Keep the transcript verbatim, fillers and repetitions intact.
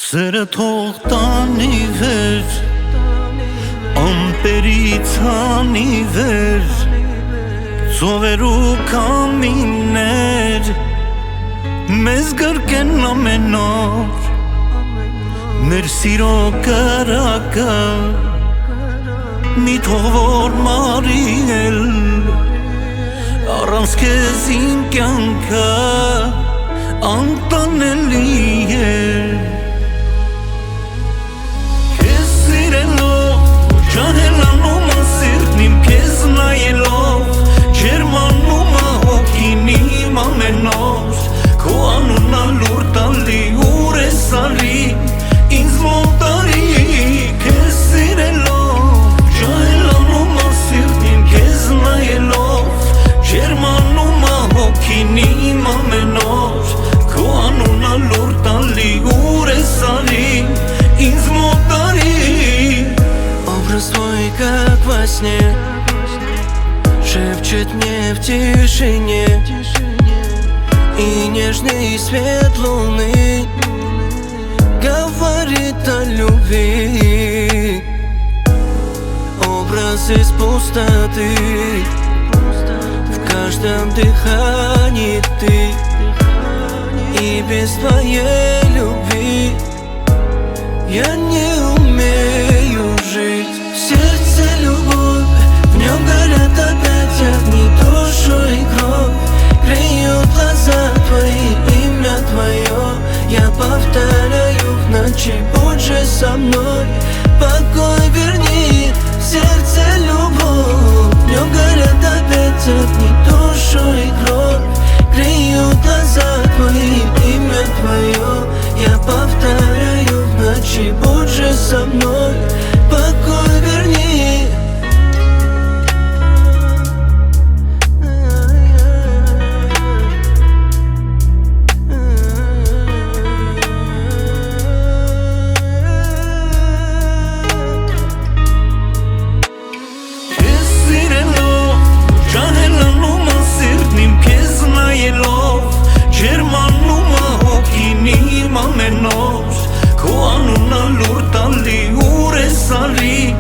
Սերը թող տանի վեր, ամպերից հանի վեր, ծովեր ու կամիներ, մեզ գրկեն ամեն օր, մեր սիրո կրակը, մի թող որ մարի էլ, առանց քեզ իմ կյանքը անտանելի է։ Ջահելանում ա սիրտն իմ քեզ նայելով, ջերմանում ա հոգին իմ ամեն օր, քո անունն ա լուր տալի ուր ես արի, ինձ մոտ արի քեզ սիրելով, ջահելանում ա սիրտն իմ քեզ նայելով, ջերմանում ա հոգին իմ ամեն օր, քո անունն ա լուր տալի ուր ես արի, ինձ մոտ արի։ Образ твой, как во сне, шепчет мне в тишине, и нежный свет луны говорит о любви. Образ из пустоты, в каждом дыхании ты, и без твоей любви я не умею жить. В сердце любовь, в нем горят опять огни, душу и кровь, греют глаза твои, имя твое я повторяю в ночи, будь же со мной, покой верни. В сердце любовь, в нем горят опять огни, душу и кровь, греют глаза твои, имя твое я повторяю в ночи, будь же со мной, покой верни. Քեզ սիրելով, ջահելանում ա սիրտն իմ քեզ նայելով, ջերմանում ա հոգին իմ ամեն օր, քո անունն ա լուր տալի ուր ես արի,